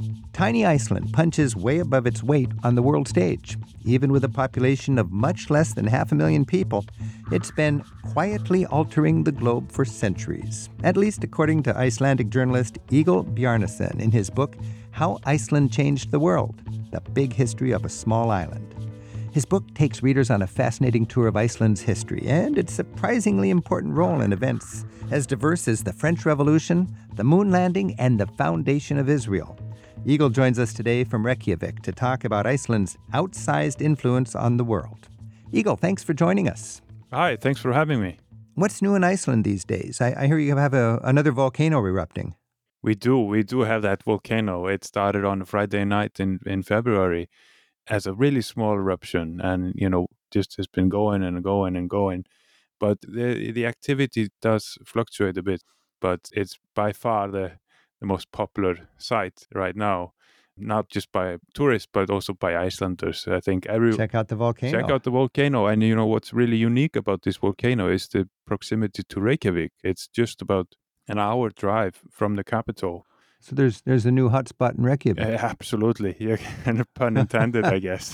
Tiny Iceland punches way above its weight on the world stage. Even with a population of much less than 500,000 people, it's been quietly altering the globe for centuries, at least according to Icelandic journalist Egil Bjarnason in his book, How Iceland Changed the World, The Big History of a Small Island. His book takes readers on a fascinating tour of Iceland's history and its surprisingly important role in events as diverse as the French Revolution, the moon landing, and the foundation of Israel. Egil joins us today from Reykjavik to talk about Iceland's outsized influence on the world. Egil, thanks for joining us. Hi, thanks for having me. What's new in Iceland these days? I hear you have another volcano erupting. We do have that volcano. It started on a Friday night in February as a really small eruption, and just has been going and going and going. But the activity does fluctuate a bit, but it's by far the most popular site right now, not just by tourists, but also by Icelanders. I think Check out the volcano. And what's really unique about this volcano is the proximity to Reykjavik. It's just about an hour drive from the capital. So there's a new hotspot in Reykjavik. Absolutely. Yeah, pun intended, I guess.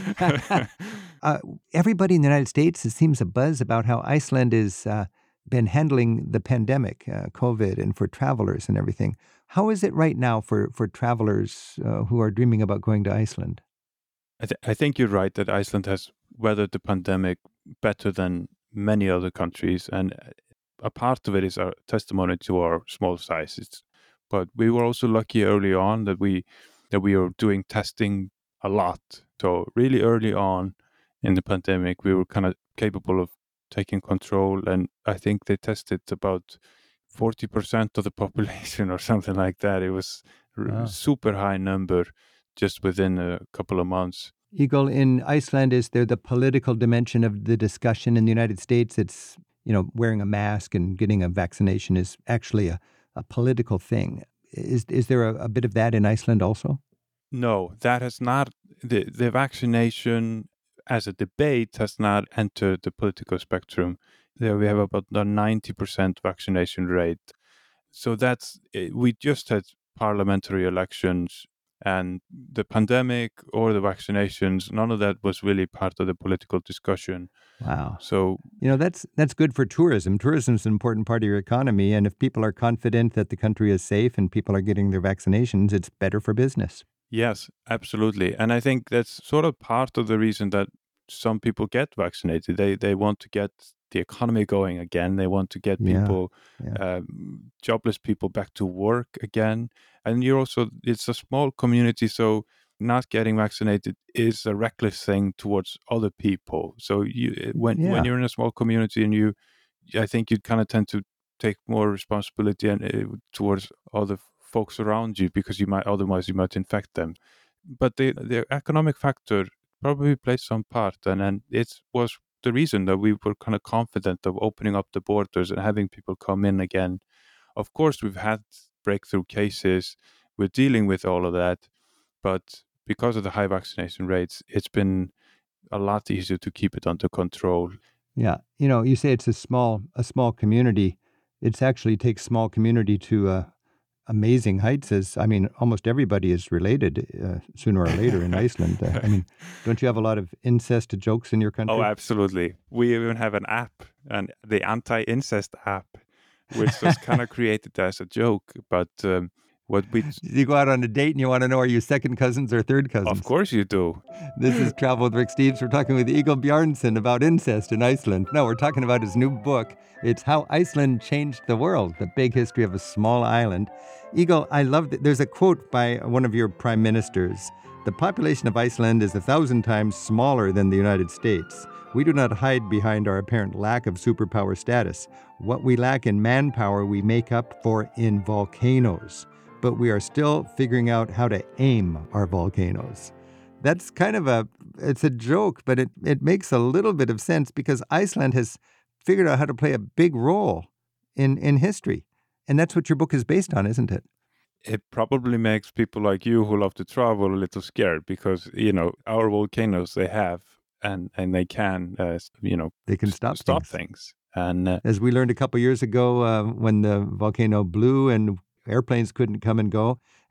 Everybody in the United States, it seems a buzz about how Iceland has been handling the pandemic, COVID, and for travelers and everything. How is it right now for travelers who are dreaming about going to Iceland? I think you're right that Iceland has weathered the pandemic better than many other countries, and a part of it is a testimony to our small size. But we were also lucky early on that we were doing testing a lot. So really early on in the pandemic, we were kind of capable of taking control, and I think they tested about 40% of the population or something like that. It was a super high number just within a couple of months. Egil, in Iceland, is there the political dimension of the discussion? In the United States, it's, wearing a mask and getting a vaccination is actually a political thing. Is there a bit of that in Iceland also? No, that has not. The vaccination as a debate has not entered the political spectrum. There we have about a 90% vaccination rate. So we just had parliamentary elections, and the pandemic or the vaccinations, none of that was really part of the political discussion. Wow. So, that's good for tourism. Tourism is an important part of your economy, and if people are confident that the country is safe and people are getting their vaccinations, it's better for business. Yes, absolutely. And I think that's sort of part of the reason that some people get vaccinated. They want to get the economy going again. They want to get people, jobless people, back to work again. And it's a small community, so not getting vaccinated is a reckless thing towards other people. So when you're in a small community, and I think you kind of tend to take more responsibility and towards other folks around you, because otherwise you might infect them. But the economic factor probably plays some part, and it was the reason that we were kind of confident of opening up the borders and having people come in again. Of course, we've had breakthrough cases. We're dealing with all of that, but because of the high vaccination rates, it's been a lot easier to keep it under control. Yeah, you say it's a small community. It actually takes small community to amazing heights. Almost everybody is related sooner or later in Iceland. Don't you have a lot of incest jokes in your country? Oh, absolutely. We even have an app, and the anti-incest app, which was kind of created as a joke. But you go out on a date and you want to know, are you second cousins or third cousins? Of course you do. This is Travel with Rick Steves. We're talking with Egil Bjarnason about incest in Iceland. No, we're talking about his new book. It's How Iceland Changed the World, The Big History of a Small Island. Egil, I love that. There's a quote by one of your prime ministers. The population of Iceland is 1,000 times smaller than the United States. We do not hide behind our apparent lack of superpower status. What we lack in manpower, we make up for in volcanoes. But we are still figuring out how to aim our volcanoes. That's kind of it's a joke, but it makes a little bit of sense, because Iceland has figured out how to play a big role in history. And that's what your book is based on, isn't it? It probably makes people like you who love to travel a little scared, because, our volcanoes, they have, and they can, they can stop things. And as we learned a couple years ago, when the volcano blew and airplanes couldn't come and go,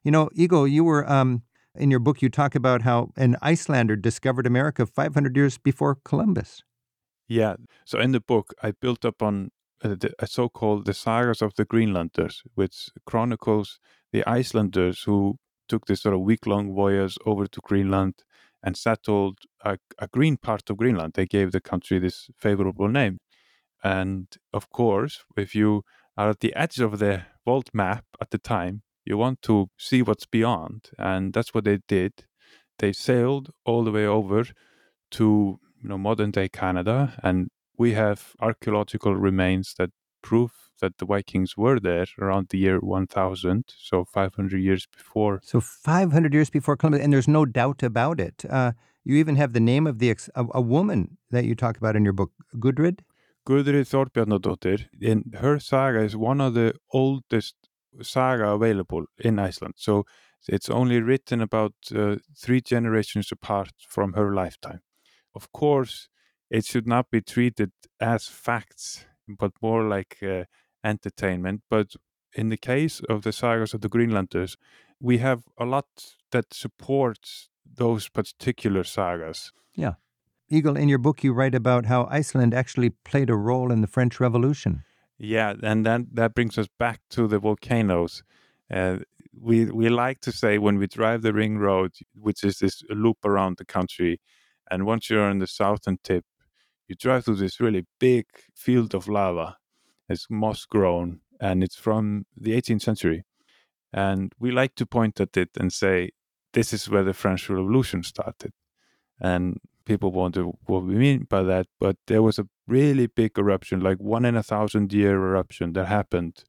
You know, Eagle, you were, in your book, you talk about how an Icelander discovered America 500 years before Columbus. Yeah. So in the book, I built up on a so-called the sagas of the Greenlanders, which chronicles the Icelanders who took this sort of week-long voyage over to Greenland and settled a green part of Greenland. They gave the country this favorable name. And of course, if you are at the edge of the world map at the time, you want to see what's beyond. And that's what they did. They sailed all the way over to modern day Canada, and we have archaeological remains that prove that the Vikings were there around the year 1000, so 500 years before. So 500 years before Columbus, and there's no doubt about it. You even have the name of a woman that you talk about in your book, Gudrid? Gudrid Thorbjarnardóttir. In her saga is one of the oldest saga available in Iceland. So it's only written about 3 generations apart from her lifetime. Of course, it should not be treated as facts, but more like entertainment. But in the case of the sagas of the Greenlanders, we have a lot that supports those particular sagas. Yeah. Eagle, in your book, you write about how Iceland actually played a role in the French Revolution. Yeah, and then that brings us back to the volcanoes. We like to say when we drive the ring road, which is this loop around the country, and once you're on the southern tip, you drive through this really big field of lava. It's moss grown, and it's from the 18th century. And we like to point at it and say, this is where the French Revolution started. And people wonder what we mean by that, but there was a really big eruption, like 1 in 1,000-year eruption that happened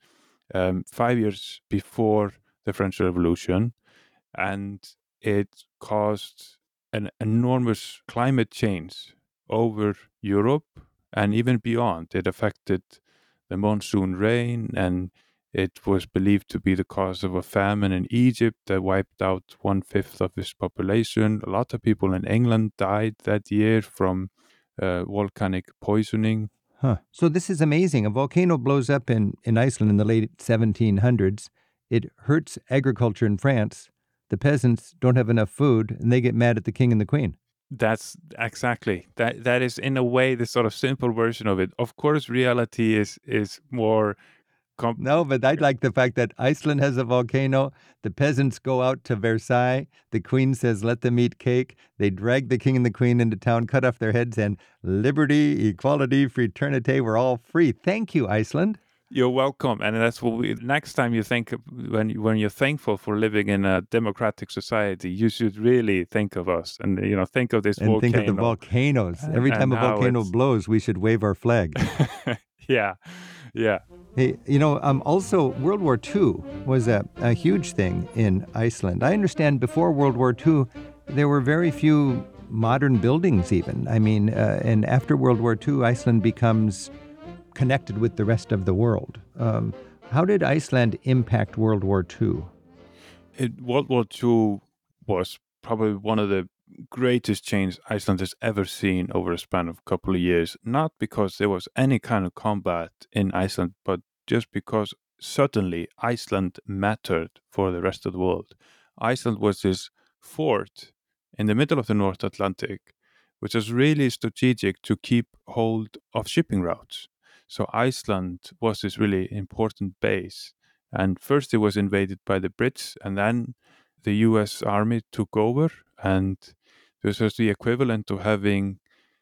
5 years before the French Revolution, and it caused an enormous climate change over Europe and even beyond. It affected the monsoon rain, and it was believed to be the cause of a famine in Egypt that wiped out 1/5 of its population. A lot of people in England died that year from volcanic poisoning. Huh. So this is amazing. A volcano blows up in Iceland in the late 1700s. It hurts agriculture in France. The peasants don't have enough food, and they get mad at the king and the queen. That's exactly. That is, in a way, the sort of simple version of it. Of course, reality is more... No, but I like the fact that Iceland has a volcano. The peasants go out to Versailles. The queen says, let them eat cake. They drag the king and the queen into town, cut off their heads, and liberty, equality, fraternity, we're all free. Thank you, Iceland. You're welcome. And that's what next time you think, when you're thankful for living in a democratic society, you should really think of us and, think of this volcano. And think of the volcanoes. Every time a volcano blows, we should wave our flag. Yeah. Hey, also World War II was a huge thing in Iceland. I understand before World War II, there were very few modern buildings even. I mean, and after World War II, Iceland becomes connected with the rest of the world. How did Iceland impact World War II? World War II was probably one of the greatest change Iceland has ever seen over a span of a couple of years, not because there was any kind of combat in Iceland, but just because suddenly Iceland mattered for the rest of the world. Iceland was this fort in the middle of the North Atlantic, which was really strategic to keep hold of shipping routes. So Iceland was this really important base. And first it was invaded by the Brits, and then the US Army took over, and this was the equivalent to having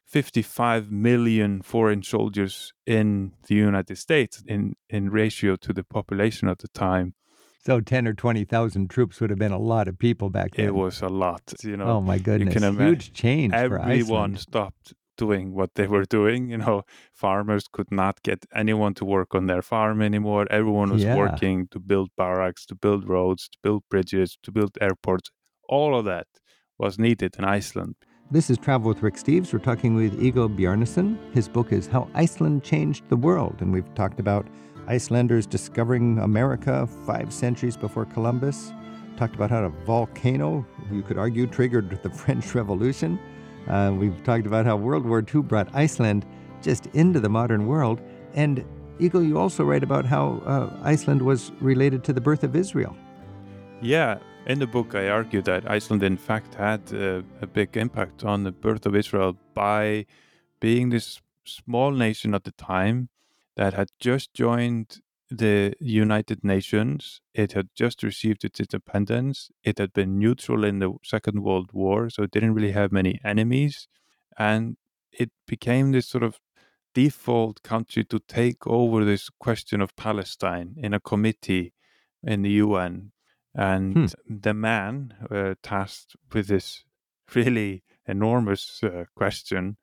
55 million foreign soldiers in the United States in ratio to the population at the time. So 10 or 20,000 troops would have been a lot of people back then. It was a lot. Oh my goodness, you can huge change for Iceland. Everyone stopped doing what they were doing. Farmers could not get anyone to work on their farm anymore. Everyone was working to build barracks, to build roads, to build bridges, to build airports. All of that was needed in Iceland. This is Travel with Rick Steves. We're talking with Eagle Bjarnason. His book is How Iceland Changed the World, and we've talked about Icelanders discovering America 5 centuries before Columbus. Talked about how a volcano, you could argue, triggered the French Revolution. We've talked about how World War II brought Iceland just into the modern world. And Eagle, you also write about how Iceland was related to the birth of Israel. Yeah, in the book, I argue that Iceland, in fact, had a big impact on the birth of Israel by being this small nation at the time that had just joined the United Nations. It had just received its independence. It had been neutral in the Second World War, so it didn't really have many enemies. And it became this sort of default country to take over this question of Palestine in a committee in the UN. And the man tasked with this really enormous question,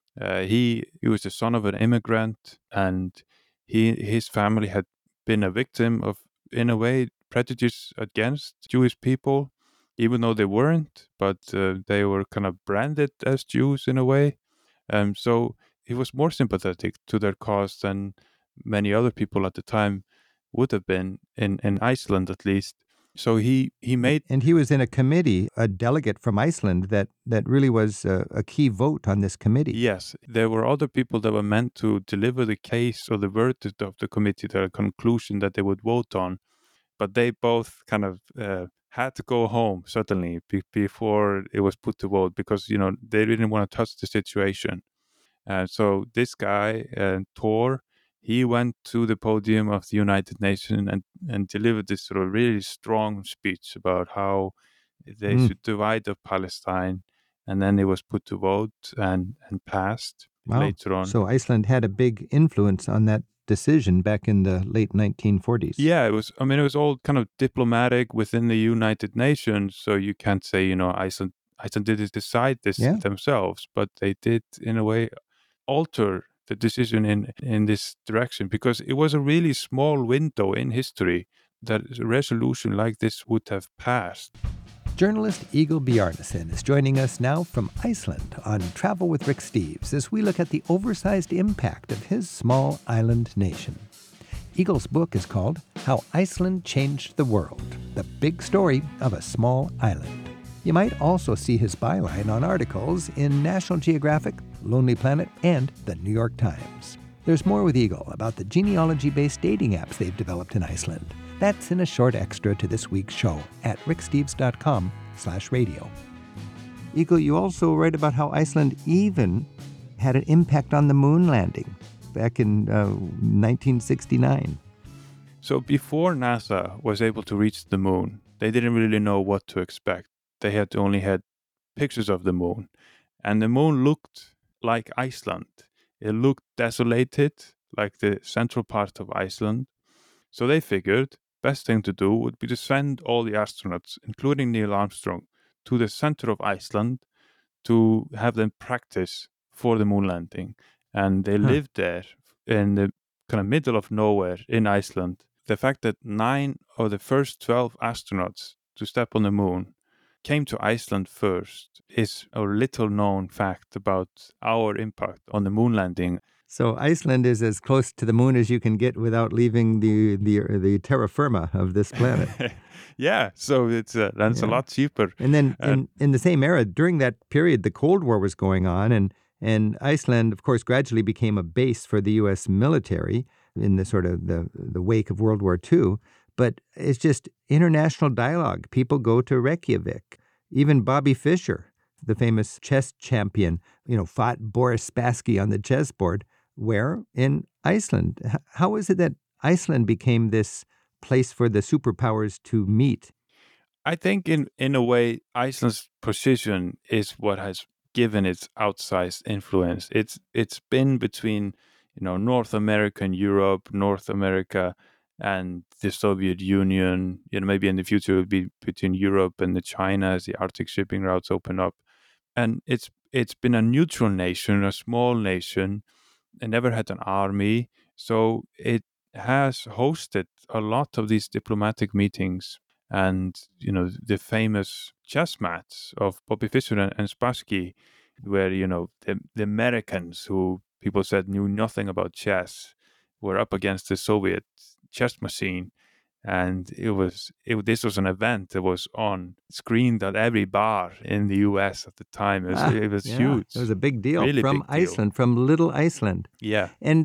he was the son of an immigrant, and his family had been a victim of, in a way, prejudice against Jewish people, even though they weren't, but they were kind of branded as Jews in a way. So he was more sympathetic to their cause than many other people at the time would have been in Iceland, at least. So he made, and he was in a committee, a delegate from Iceland that really was a key vote on this committee. Yes, there were other people that were meant to deliver the case or the verdict of the committee, the conclusion that they would vote on, but they both kind of had to go home suddenly before it was put to vote because they didn't want to touch the situation. So this guy, Thor, he went to the podium of the United Nations and delivered this sort of really strong speech about how they should divide up Palestine, and then it was put to vote and passed later on. So Iceland had a big influence on that decision back in the late 1940s. Yeah, it was. I mean, it was all kind of diplomatic within the United Nations, so you can't say Iceland didn't decide this themselves, but they did in a way alter the decision in this direction because it was a really small window in history that a resolution like this would have passed. Journalist Egil Bjarnason is joining us now from Iceland on Travel with Rick Steves as we look at the oversized impact of his small island nation. Egil's book is called How Iceland Changed the World, the big story of a small island. You might also see his byline on articles in National Geographic, Lonely Planet, and the New York Times. There's more with Egil about the genealogy-based dating apps they've developed in Iceland. That's in a short extra to this week's show at ricksteves.com/radio. Egil, you also write about how Iceland even had an impact on the moon landing back in 1969. So before NASA was able to reach the moon, they didn't really know what to expect. They had only had pictures of the moon, and the moon looked like Iceland. It looked desolated, like the central part of Iceland. So they figured best thing to do would be to send all the astronauts, including Neil Armstrong, to the center of Iceland to have them practice for the moon landing. And they lived there in the kind of middle of nowhere in Iceland. The fact that 9 of the first 12 astronauts to step on the moon came to Iceland first is a little known fact about our impact on the moon landing. So Iceland is as close to the moon as you can get without leaving the terra firma of this planet. Yeah, so it's a lot cheaper. And then in the same era, during that period, the Cold War was going on, and Iceland, of course, gradually became a base for the U.S. military in the sort of the wake of World War II. But it's just international dialogue. People go to Reykjavik. Even Bobby Fischer, the famous chess champion, fought Boris Spassky on the chessboard. Where? In Iceland. How is it that Iceland became this place for the superpowers to meet? I think in a way, Iceland's position is what has given its outsized influence. It's been between North America and Europe, North America and the Soviet Union. Maybe in the future it would be between Europe and China as the Arctic shipping routes open up. And it's been a neutral nation, a small nation. It never had an army, so it has hosted a lot of these diplomatic meetings. And the famous chess match of Bobby Fischer and Spassky, where the Americans, who people said knew nothing about chess, were up against the Soviet chess machine, and this was an event that was on screened at every bar in the U.S. at the time. It was huge. It was a big deal really from big deal. Iceland, from little Iceland. Yeah, and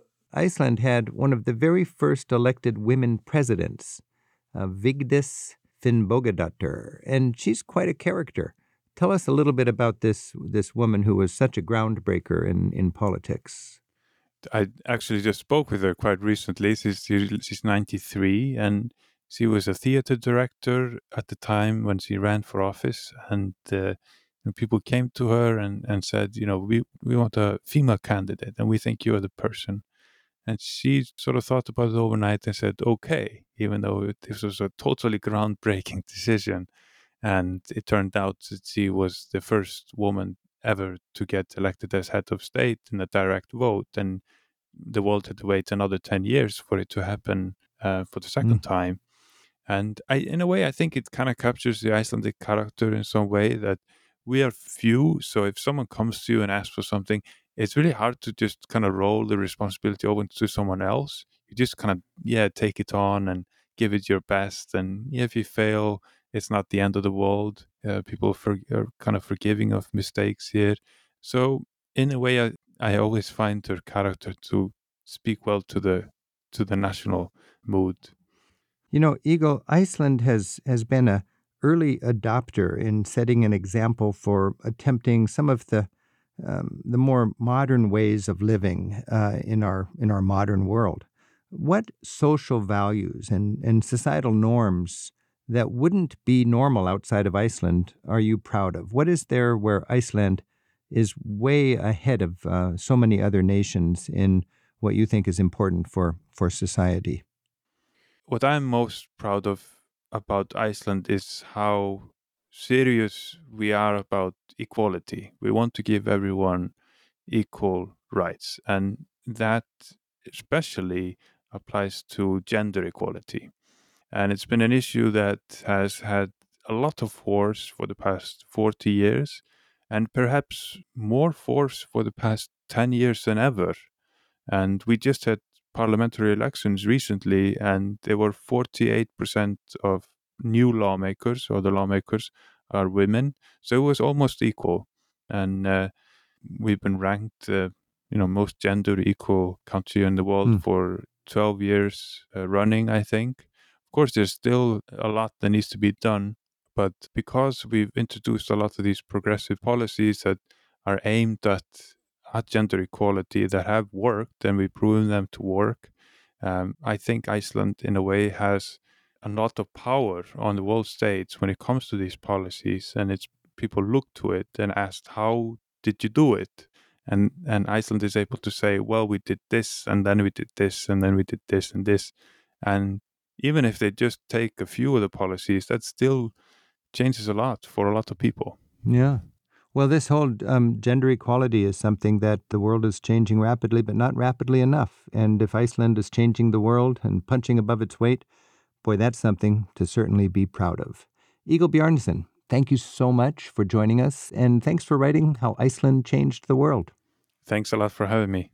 Iceland had one of the very first elected women presidents, Vigdis Finnbogadottir, and she's quite a character. Tell us a little bit about this woman who was such a groundbreaker in politics. I actually just spoke with her quite recently. She's 93, and she was a theater director at the time when she ran for office. And people came to her and said, we want a female candidate, and we think you're the person. And she sort of thought about it overnight and said, okay, even though this was a totally groundbreaking decision. And it turned out that she was the first woman ever to get elected as head of state in a direct vote. And the world had to wait another 10 years for it to happen for the second time. And in a way, I think it kind of captures the Icelandic character in some way, that we are few. So if someone comes to you and asks for something, it's really hard to just kind of roll the responsibility over to someone else. You just kind of, take it on and give it your best. And if you fail, it's not the end of the world. People are kind of forgiving of mistakes here. So in a way, I always find her character to speak well to the national mood. Eagle, Iceland has been an early adopter in setting an example for attempting some of the more modern ways of living in our modern world. What social values and societal norms that wouldn't be normal outside of Iceland are you proud of? What is there where Iceland is way ahead of so many other nations in what you think is important for society? What I'm most proud of about Iceland is how serious we are about equality. We want to give everyone equal rights, and that especially applies to gender equality. And it's been an issue that has had a lot of force for the past 40 years, and perhaps more force for the past 10 years than ever. And we just had parliamentary elections recently, and there were 48% of new lawmakers, or the lawmakers, are women. So it was almost equal. And we've been ranked, most gender equal country in the world for 12 years running, I think. Of course, there's still a lot that needs to be done, but because we've introduced a lot of these progressive policies that are aimed at gender equality, that have worked, and we've proven them to work, I think Iceland, in a way, has a lot of power on the world stage when it comes to these policies, and it's people look to it and ask, how did you do it? And Iceland is able to say, well, we did this, and then we did this, and then we did this and this. And even if they just take a few of the policies, that still changes a lot for a lot of people. Yeah. Well, this whole gender equality is something that the world is changing rapidly, but not rapidly enough. And if Iceland is changing the world and punching above its weight, boy, that's something to certainly be proud of. Eagle Bjarnson, thank you so much for joining us, and thanks for writing How Iceland Changed the World. Thanks a lot for having me.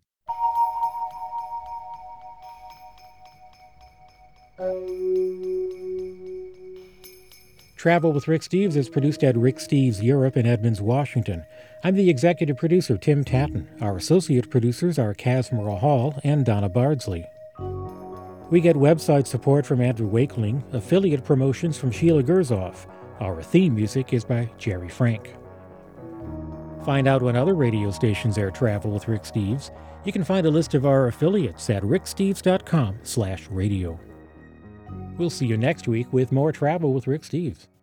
Travel with Rick Steves is produced at Rick Steves Europe in Edmonds, Washington. I'm the executive producer, Tim Tatton. Our associate producers are Casmara Hall and Donna Bardsley. We get website support from Andrew Wakeling, affiliate promotions from Sheila Gerzoff. Our theme music is by Jerry Frank. Find out when other radio stations air Travel with Rick Steves. You can find a list of our affiliates at ricksteves.com/radio. We'll see you next week with more Travel with Rick Steves.